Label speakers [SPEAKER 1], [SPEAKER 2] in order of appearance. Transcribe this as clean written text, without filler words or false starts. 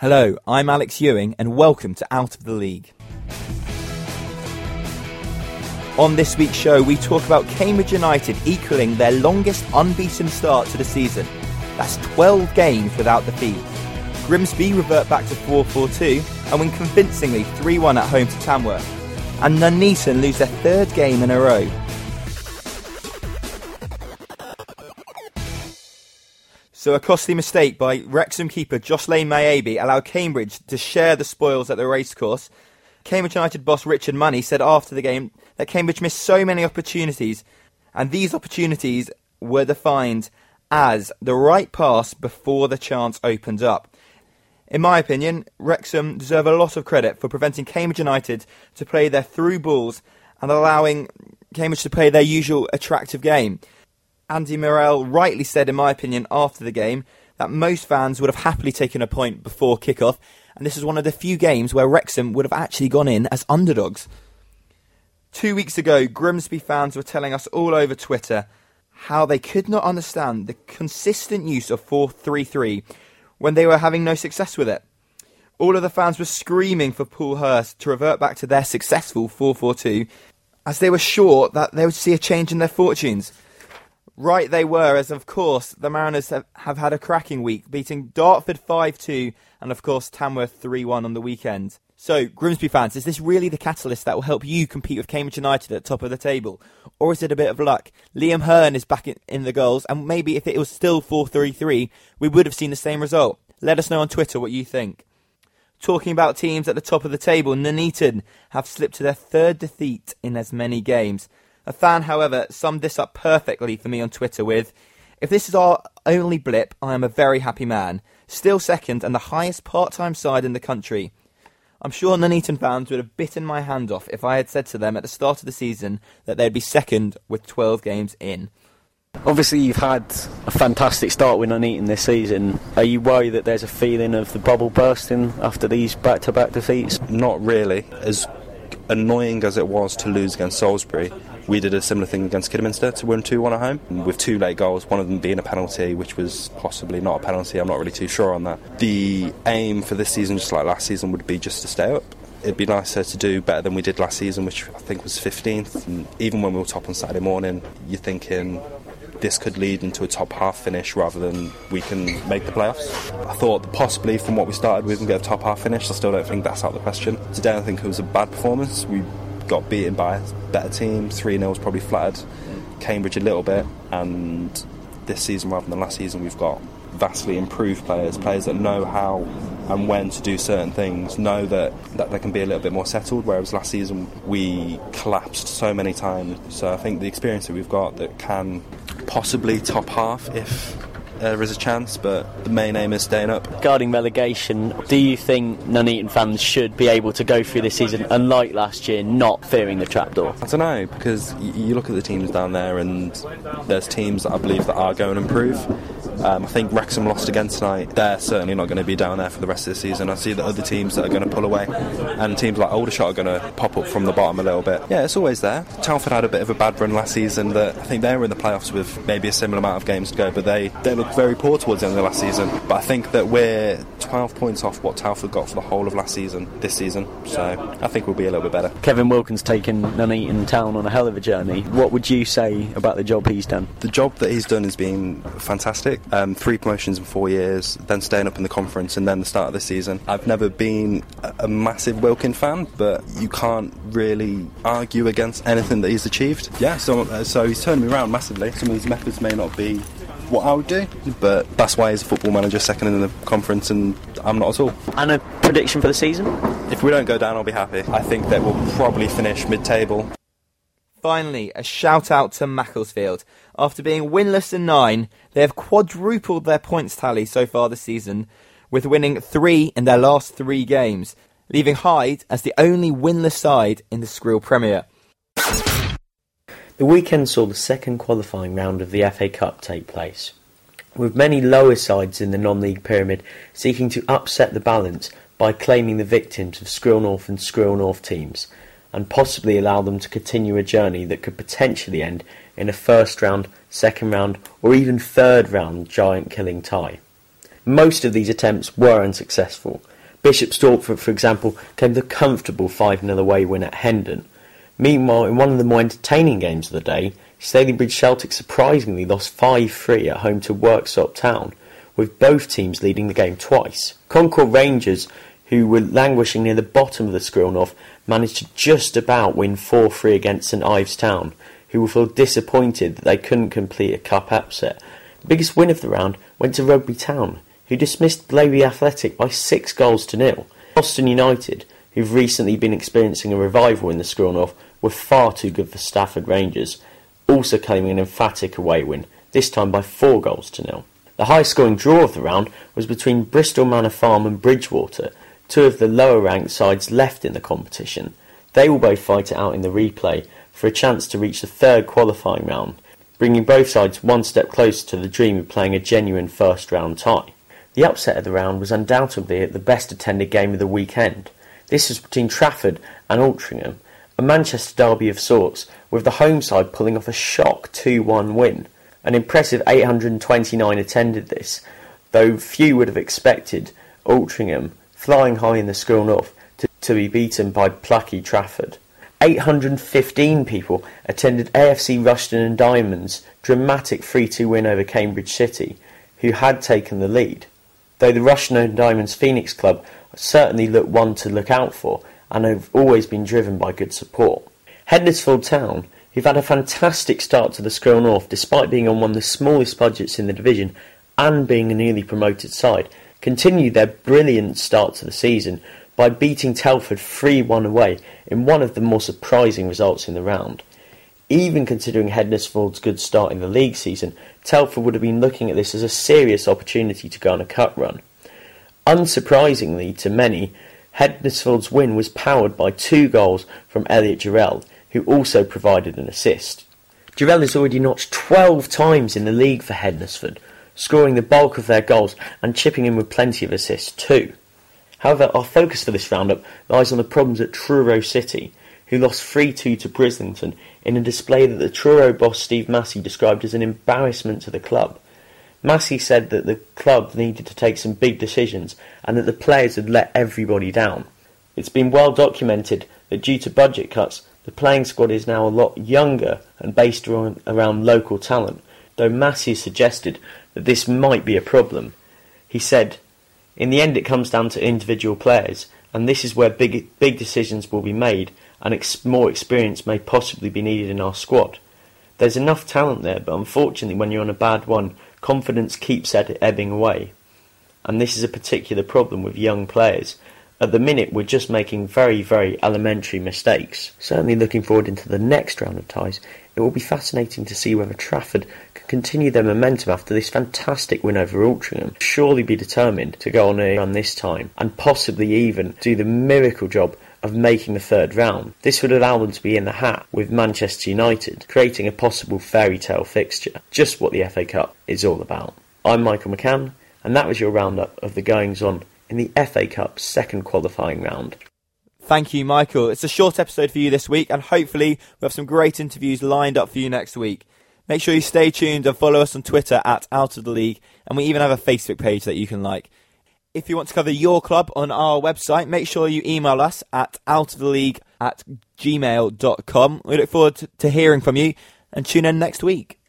[SPEAKER 1] Hello, I'm Alex Ewing and welcome to Out of the League. On this week's show, we talk about Cambridge United equalling their longest unbeaten start to the season. That's 12 games without defeat. Grimsby revert back to 4-4-2 and win convincingly 3-1 at home to Tamworth. And Nuneaton lose their third game in a row. So a costly mistake by Wrexham keeper Jocelyn Maebi allowed Cambridge to share the spoils at the racecourse. Cambridge United boss Richard Money said after the game that Cambridge missed so many opportunities, and these opportunities were defined as the right pass before the chance opened up. In my opinion, Wrexham deserve a lot of credit for preventing Cambridge United to play their through balls and allowing Cambridge to play their usual attractive game. Andy Morrell rightly said, in my opinion, after the game, that most fans would have happily taken a point before kick-off, and this is one of the few games where Wrexham would have actually gone in as underdogs. 2 weeks ago, Grimsby fans were telling us all over Twitter how they could not understand the consistent use of 4-3-3 when they were having no success with it. All of the fans were screaming for Paul Hurst to revert back to their successful 4-4-2, as they were sure that they would see a change in their fortunes. Right they were, as of course the Mariners have had a cracking week, beating Dartford 5-2 and of course Tamworth 3-1 on the weekend. So, Grimsby fans, is this really the catalyst that will help you compete with Cambridge United at the top of the table? Or is it a bit of luck? Liam Hearn is back in the goals, and maybe if it was still 4-3-3, we would have seen the same result. Let us know on Twitter what you think. Talking about teams at the top of the table, Nuneaton have slipped to their third defeat in as many games. A fan, however, summed this up perfectly for me on Twitter with, "If this is our only blip, I am a very happy man. Still second and the highest part-time side in the country." I'm sure Nuneaton fans would have bitten my hand off if I had said to them at the start of the season that they'd be second with 12 games in.
[SPEAKER 2] Obviously, you've had a fantastic start with Nuneaton this season. Are you worried that there's a feeling of the bubble bursting after these back-to-back defeats?
[SPEAKER 3] Not really. As annoying as it was to lose against Salisbury, we did a similar thing against Kidderminster to win 2-1 at home, with 2 late goals, one of them being a penalty, which was possibly not a penalty. I'm not really too sure on that. The aim for this season, just like last season, would be just to stay up. It'd be nicer to do better than we did last season, which I think was 15th. And even when we were top on Saturday morning, you're thinking this could lead into a top half finish rather than we can make the playoffs. I thought possibly from what we started with and get a top half finish. I still don't think that's out of the question. Today I think it was a bad performance. We got beaten by a better team. 3-0 was probably flattered Cambridge a little bit, and this season rather than last season we've got vastly improved players that know how and when to do certain things, know that they can be a little bit more settled, whereas last season we collapsed so many times. So I think the experience that we've got that can possibly top half if there is a chance, but the main aim is staying up.
[SPEAKER 2] Regarding relegation, do you think Nuneaton fans should be able to go through this season, unlike last year, not fearing the trapdoor?
[SPEAKER 3] I don't know, because you look at the teams down there and there's teams that I believe that are going to improve. I think Wrexham lost again tonight. They're certainly not going to be down there for the rest of the season. I see that other teams that are going to pull away, and teams like Aldershot are going to pop up from the bottom a little bit. Yeah, it's always there. Telford had a bit of a bad run last season. That I think they were in the playoffs with maybe a similar amount of games to go, but they looked very poor towards the end of the last season. But I think that we're 12 points off what Telford got for the whole of last season, this season. So I think we'll be a little bit better.
[SPEAKER 2] Kevin Wilkins taken Nuneaton Town on a hell of a journey. What would you say about the job he's done?
[SPEAKER 3] The job that he's done has been fantastic. 3 promotions in 4 years, then staying up in the conference, and then the start of the season. I've never been a massive Wilkin fan, but you can't really argue against anything that he's achieved. Yeah, so he's turned me around massively. Some of his methods may not be what I would do, but that's why he's a football manager, second in the conference, and I'm not at all.
[SPEAKER 2] And a prediction for the season?
[SPEAKER 3] If we don't go down, I'll be happy. I think that we'll probably finish mid-table.
[SPEAKER 1] Finally, a shout out to Macclesfield. After being winless in 9, they have quadrupled their points tally so far this season, with winning 3 in their last 3 games, leaving Hyde as the only winless side in the Skrill Premier.
[SPEAKER 4] The weekend saw the second qualifying round of the FA Cup take place, with many lower sides in the non-league pyramid seeking to upset the balance by claiming the victims of Skrill North and Skrill North teams, and possibly allow them to continue a journey that could potentially end in a first round, second round, or even third round giant killing tie. Most of these attempts were unsuccessful, Bishop Stortford, for example, came the comfortable 5-0 away win at Hendon. Meanwhile, in one of the more entertaining games of the day, Stalybridge Celtic surprisingly lost 5-3 at home to Worksop Town, with both teams leading the game twice. Concord Rangers, who were languishing near the bottom of the Skrilnorth, managed to just about win 4-3 against St Ives Town, who will feel disappointed that they couldn't complete a cup upset. The biggest win of the round went to Rugby Town, who dismissed Blaby Athletic by 6-0. Boston United, who've recently been experiencing a revival in the Skrilnorth, were far too good for Stafford Rangers, also claiming an emphatic away win, this time by 4-0. The highest scoring draw of the round was between Bristol Manor Farm and Bridgewater, two of the lower ranked sides left in the competition. They will both fight it out in the replay for a chance to reach the third qualifying round, bringing both sides one step closer to the dream of playing a genuine first round tie. The upset of the round was undoubtedly the best attended game of the weekend. This was between Trafford and Altrincham, a Manchester derby of sorts, with the home side pulling off a shock 2-1 win. An impressive 829 attended this, though few would have expected Altrincham, flying high in the Skrilnorth, to be beaten by plucky Trafford. 815 people attended AFC Rushden and Diamonds' dramatic 3-2 win over Cambridge City, who had taken the lead. Though the Rushden and Diamonds Phoenix Club certainly look one to look out for, and have always been driven by good support. Hednesfield Town, who've had a fantastic start to the Skrilnorth despite being on one of the smallest budgets in the division and being a newly promoted side, continued their brilliant start to the season by beating Telford 3-1 away in one of the more surprising results in the round. Even considering Hednesfield's good start in the league season, Telford would have been looking at this as a serious opportunity to go on a cup run. Unsurprisingly to many, Hednesfield's win was powered by 2 goals from Elliot Jarrell, who also provided an assist. Jarrell has already notched 12 times in the league for Hednesford, scoring the bulk of their goals and chipping in with plenty of assists too. However, our focus for this roundup lies on the problems at Truro City, who lost 3-2 to Brislington in a display that the Truro boss Steve Massey described as an embarrassment to the club. Massey said that the club needed to take some big decisions and that the players had let everybody down. It's been well documented that due to budget cuts, the playing squad is now a lot younger and based around local talent, though Massey suggested that this might be a problem. He said, "In the end it comes down to individual players, and this is where big decisions will be made, and more experience may possibly be needed in our squad. There's enough talent there, but unfortunately when you're on a bad one, confidence keeps ebbing away. And this is a particular problem with young players. At the minute, we're just making very, very elementary mistakes." Certainly looking forward into the next round of ties, it will be fascinating to see whether Trafford can continue their momentum after this fantastic win over Altrincham, surely be determined to go on a run this time, and possibly even do the miracle job of making the third round. This would allow them to be in the hat with Manchester United, creating a possible fairy tale fixture, just what the FA Cup is all about. I'm Michael McCann, and that was your roundup of the goings-on in the FA Cup second qualifying round.
[SPEAKER 1] Thank you, Michael. It's a short episode for you this week, and hopefully we'll have some great interviews lined up for you next week. Make sure you stay tuned and follow us on Twitter at Out of the League, and we even have a Facebook page that you can like. If you want to cover your club on our website, make sure you email us at outoftheleague@gmail.com. We look forward to hearing from you, and tune in next week.